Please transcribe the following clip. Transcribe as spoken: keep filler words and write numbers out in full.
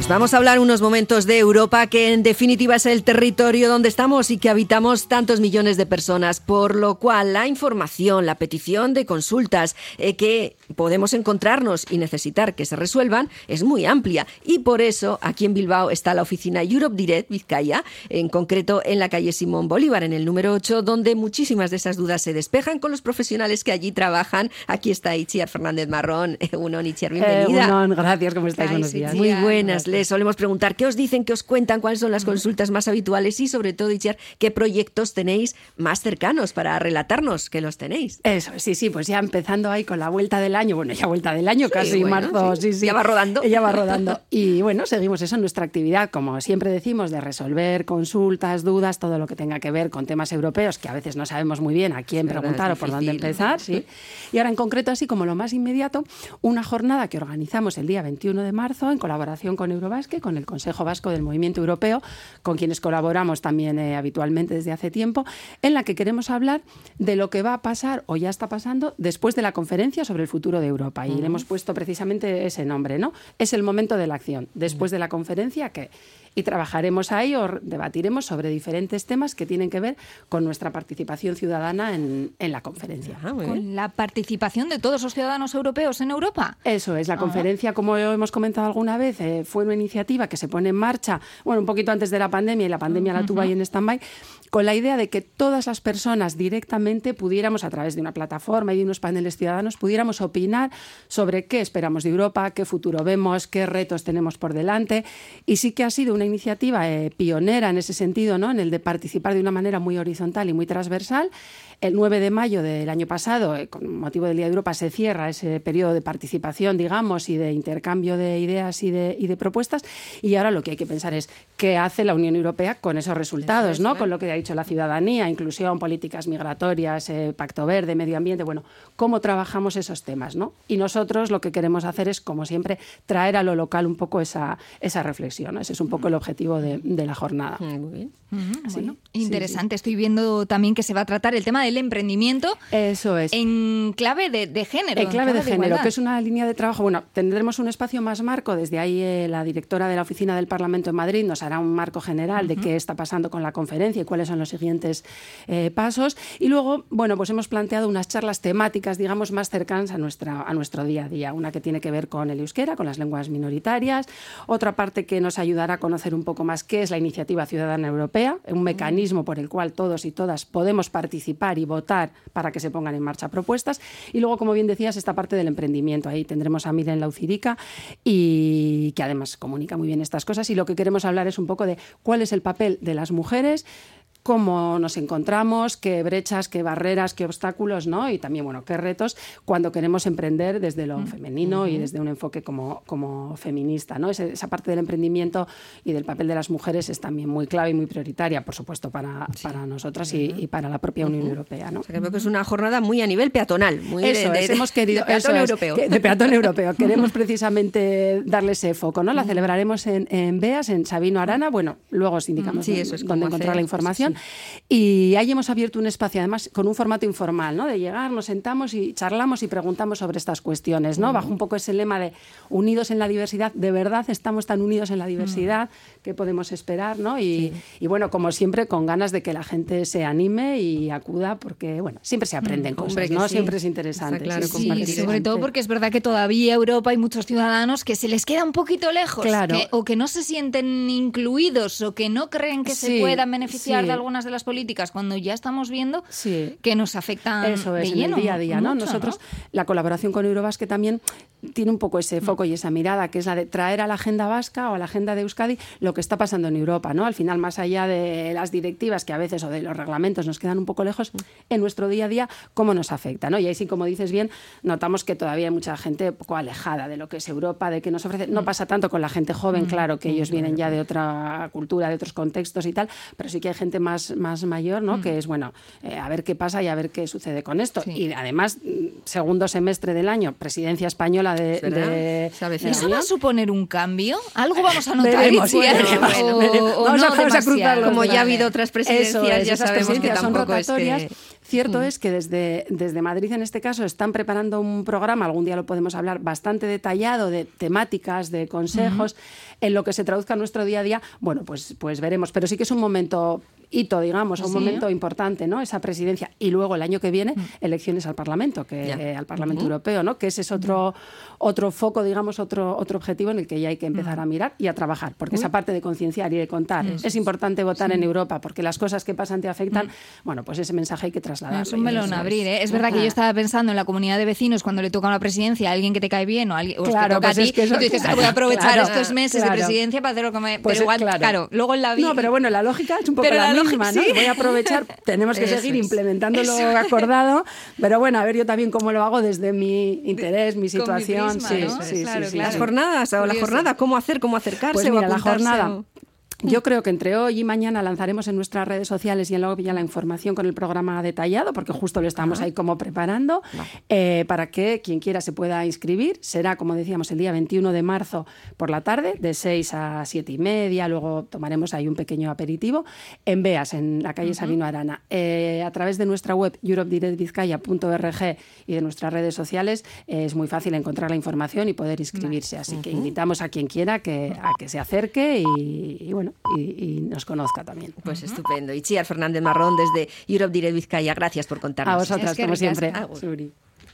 Pues vamos a hablar unos momentos de Europa, que en definitiva es el territorio donde estamos y que habitamos tantos millones de personas, por lo cual la información, la petición de consultas eh, que podemos encontrarnos y necesitar que se resuelvan es muy amplia, y por eso aquí en Bilbao está la oficina Europe Direct Vizcaya, en concreto en la calle Simón Bolívar, en el número ocho, donde muchísimas de esas dudas se despejan con los profesionales que allí trabajan. Aquí está Itziar Fernández Marrón. Egunon, Itziar, bienvenida. Eh, Egunon, gracias, ¿cómo estáis? Buenos días. Muy buenas. Gracias. Les solemos preguntar qué os dicen, qué os cuentan, cuáles son las consultas más habituales y, sobre todo, Itziar, qué proyectos tenéis más cercanos para relatarnos que los tenéis. Eso, sí, sí, pues ya empezando ahí con la vuelta del año, bueno, ya vuelta del año, sí, casi bueno, marzo, sí. sí, sí. Ya va rodando. Ya va rodando. Y bueno, seguimos eso en nuestra actividad, como siempre decimos, de resolver consultas, dudas, todo lo que tenga que ver con temas europeos, que a veces no sabemos muy bien a quién verdad, preguntar o por dónde empezar, sí. Y ahora en concreto, así como lo más inmediato, una jornada que organizamos el día veintiuno de marzo en colaboración con Eurobasque, con el Consejo Vasco del Movimiento Europeo, con quienes colaboramos también eh, habitualmente desde hace tiempo, en la que queremos hablar de lo que va a pasar o ya está pasando después de la conferencia sobre el futuro de Europa. Y uh-huh. le hemos puesto precisamente ese nombre, ¿no? Es el momento de la acción. Después uh-huh. de la conferencia, ¿qué? Y trabajaremos ahí o debatiremos sobre diferentes temas que tienen que ver con nuestra participación ciudadana en, en la conferencia. Ah, ¿con la participación de todos los ciudadanos europeos en Europa? Eso es, la Ajá. conferencia, como hemos comentado alguna vez, eh, fue una iniciativa que se pone en marcha, bueno, un poquito antes de la pandemia, y la pandemia uh-huh. la tuvo ahí en stand-by, con la idea de que todas las personas directamente pudiéramos, a través de una plataforma y de unos paneles ciudadanos, pudiéramos opinar sobre qué esperamos de Europa, qué futuro vemos, qué retos tenemos por delante. Y sí que ha sido una iniciativa eh, pionera en ese sentido, ¿no? En el de participar de una manera muy horizontal y muy transversal. El nueve de mayo del año pasado, eh, con motivo del Día de Europa, se cierra ese periodo de participación, digamos, y de intercambio de ideas y de, y de propuestas. Y ahora lo que hay que pensar es qué hace la Unión Europea con esos resultados, eso es, ¿no? ¿eh? Con lo que ha dicho la ciudadanía, inclusión, políticas migratorias, eh, Pacto Verde, medio ambiente, bueno, cómo trabajamos esos temas, ¿no? Y nosotros lo que queremos hacer es, como siempre, traer a lo local un poco esa, esa reflexión, ¿no? Ese es un poco el objetivo de, de la jornada. Muy bien. Uh-huh, sí, bueno, sí, interesante. Sí. Estoy viendo también que se va a tratar el tema del emprendimiento. Eso es. En clave de, de género. En clave, clave de, de género, igualdad. Que es una línea de trabajo. Bueno, tendremos un espacio más marco. Desde ahí eh, la directora de la Oficina del Parlamento en Madrid nos hará un marco general uh-huh. de qué está pasando con la conferencia y cuáles son los siguientes eh, pasos. Y luego, bueno, pues hemos planteado unas charlas temáticas, digamos, más cercanas a, nuestra, a nuestro día a día. Una que tiene que ver con el euskera, con las lenguas minoritarias. Otra parte que nos ayudará a conocer un poco más qué es la Iniciativa Ciudadana Europea, un mecanismo por el cual todos y todas podemos participar y votar para que se pongan en marcha propuestas. Y luego, como bien decías, esta parte del emprendimiento. Ahí tendremos a Miren Laucirica, y que además comunica muy bien estas cosas. Y lo que queremos hablar es un poco de cuál es el papel de las mujeres, cómo nos encontramos, qué brechas, qué barreras, qué obstáculos, ¿no? Y también, bueno, qué retos cuando queremos emprender desde lo uh-huh. femenino uh-huh. y desde un enfoque como, como feminista, ¿no? Ese, esa parte del emprendimiento y del papel de las mujeres es también muy clave y muy prioritaria, por supuesto, para, sí. para nosotras uh-huh. y, y para la propia Unión uh-huh. Europea, ¿no? O sea, que creo que es una jornada muy a nivel peatonal. Muy eso de, de, es, hemos querido... De peatón eso europeo. Es, que, de peatón europeo. Queremos precisamente darle ese foco, ¿no? La uh-huh. celebraremos en, en Beas, en Sabino Arana. Bueno, luego os indicamos sí, eso es dónde encontrar hacer, la información. Sí. Y ahí hemos abierto un espacio, además, con un formato informal, ¿no? De llegar, nos sentamos y charlamos y preguntamos sobre estas cuestiones, ¿no? Uh-huh. Bajo un poco ese lema de unidos en la diversidad. De verdad estamos tan unidos en la diversidad uh-huh. que podemos esperar, ¿no? Y, sí. y, bueno, como siempre, con ganas de que la gente se anime y acuda, porque, bueno, siempre se aprenden uh-huh. cosas, ¿no? Sí. Siempre es interesante. Está claro, sí, sí, sobre todo porque es verdad que todavía Europa hay muchos ciudadanos que se les queda un poquito lejos, claro. que, o que no se sienten incluidos o que no creen que sí, se puedan beneficiar sí. de algunas de las políticas, cuando ya estamos viendo sí. que nos afectan Eso es, de lleno, en el día a día, ¿no? mucho, Nosotros, ¿no? La colaboración con Eurobasque también tiene un poco ese foco y esa mirada, que es la de traer a la agenda vasca o a la agenda de Euskadi lo que está pasando en Europa, ¿no? Al final, más allá de las directivas que a veces o de los reglamentos nos quedan un poco lejos, en nuestro día a día, cómo nos afecta, ¿no? Y ahí sí, como dices bien, notamos que todavía hay mucha gente un poco alejada de lo que es Europa, de qué nos ofrece. No pasa tanto con la gente joven, claro, que ellos vienen ya de otra cultura, de otros contextos y tal, pero sí que hay gente más más, más mayor, ¿no? Mm. Que es, bueno, eh, a ver qué pasa y a ver qué sucede con esto. Sí. Y además, segundo semestre del año, presidencia española de... de ¿Eso va a suponer un cambio? ¿Algo vamos a notar? Veremos, veremos, o, veremos. O vamos, no a, vamos a cruzarlo. Como ya ha habido otras presidencias, Eso es, ya esas sabemos presidencias que tampoco son rotatorias. Es que... Cierto mm. es que desde, desde Madrid, en este caso, están preparando un programa, algún día lo podemos hablar, bastante detallado de temáticas, de consejos, uh-huh. en lo que se traduzca en nuestro día a día. Bueno, pues, pues veremos. Pero sí que es un momento... hito, digamos, un ¿Sí? momento importante, ¿no? Esa presidencia. Y luego el año que viene, elecciones al Parlamento, que eh, al Parlamento uh-huh. Europeo, ¿no? Que ese es otro, otro foco, digamos, otro, otro objetivo en el que ya hay que empezar uh-huh. a mirar y a trabajar. Porque uh-huh. esa parte de concienciar y de contar, uh-huh. es importante votar sí. en Europa, porque las cosas que pasan te afectan. Uh-huh. Bueno, pues ese mensaje hay que trasladarlo. Es un melón a abrir, ¿eh? Es verdad que yo estaba pensando en la comunidad de vecinos cuando le toca una presidencia a alguien que te cae bien o a alguien o claro, te toca pues a ti, es que eso, y tú dices, claro, voy a aprovechar claro, estos meses claro. de presidencia para hacer lo que me... Pues pero igual, claro. claro, luego en la vida... No, pero bueno, la lógica es un poco pero la, la misma, lógica, ¿no? ¿sí? Voy a aprovechar, tenemos que Eso seguir es. implementando Eso. lo acordado, pero bueno, a ver yo también cómo lo hago desde mi interés, mi situación. Mi prisma, sí, ¿no? sí, claro, sí, sí, Las sí. jornadas o la Curioso. jornada, cómo hacer, cómo acercarse Pues o mira, la apuntarse jornada... o... Yo creo que entre hoy y mañana lanzaremos en nuestras redes sociales y en la web ya la información con el programa detallado, porque justo lo estamos ahí como preparando, eh, para que quien quiera se pueda inscribir. Será, como decíamos, el día veintiuno de marzo por la tarde, de seis a siete y media, luego tomaremos ahí un pequeño aperitivo, en Beas, en la calle uh-huh. Sabino Arana. Eh, a través de nuestra web europe direct vizcaya punto org y de nuestras redes sociales eh, es muy fácil encontrar la información y poder inscribirse. Así uh-huh. que invitamos a quien quiera que, a que se acerque y, y bueno, Y, y nos conozca también. Pues uh-huh. estupendo. Itziar Fernández Marrón desde Europe Direct Vizcaya, gracias por contarnos. A vosotras, es que como ricas. siempre. Ah, bueno. Suri.